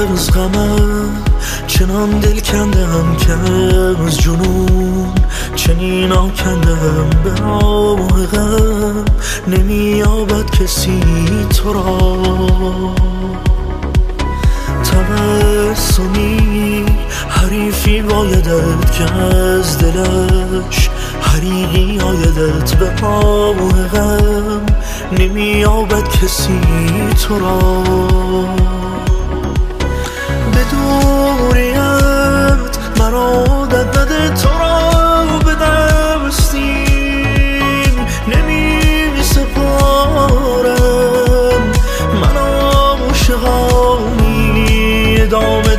از غمم چنان دل کندم که از جنون چنین آکندم به راه غم نمییابد کسی تو را. تبسمی حریفی بایدت که از دلش حریقی آیدت به راه غم نمییابد کسی تو را. به دوریت مرا عادت نده تو را به دستیم نمی سپارم. من عاشقانی ادامه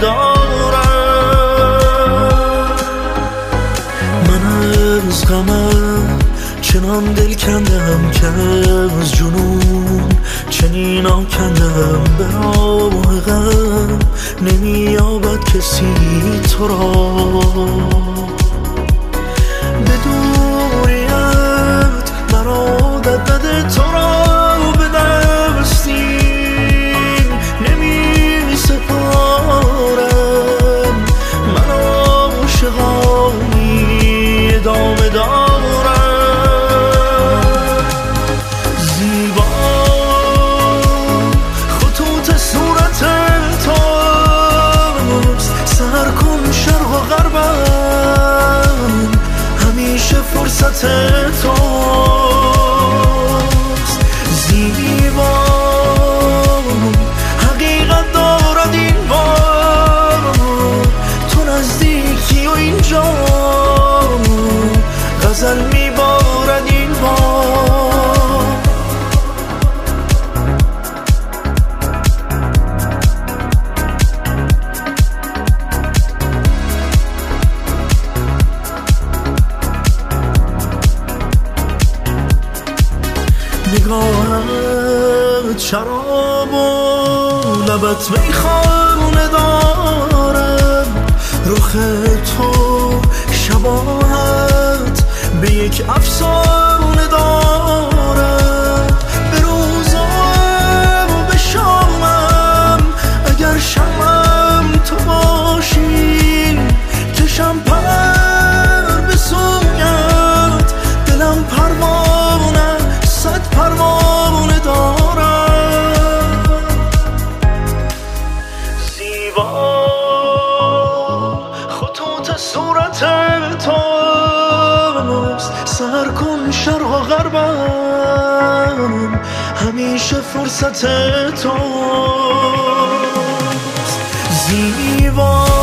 دارم. من از غمم چنان دل کندم که از جنون چنین آکندم به راه غم نمییابد کسی تو را. به دوریت مرا عادت نده تو را به دستیم نمی سپارم. من عاشقانی ادامه دارم. فرصت توست زیبا حقیقت دارد این بار تو نزدیکی و اینجا غزل میبارد این بار. نگاهت شراب و لبت میخانه دارد. رخ تو شباهت به یک افسانه دارد. به روزم و به شامم اگر شمم تو باشی کشم پر به سویت. دلم پروانه صد پروانه دارم. زیبا خطوط صورت توست. سر کن شرق و غربم همیشه فرصت توست. زیبا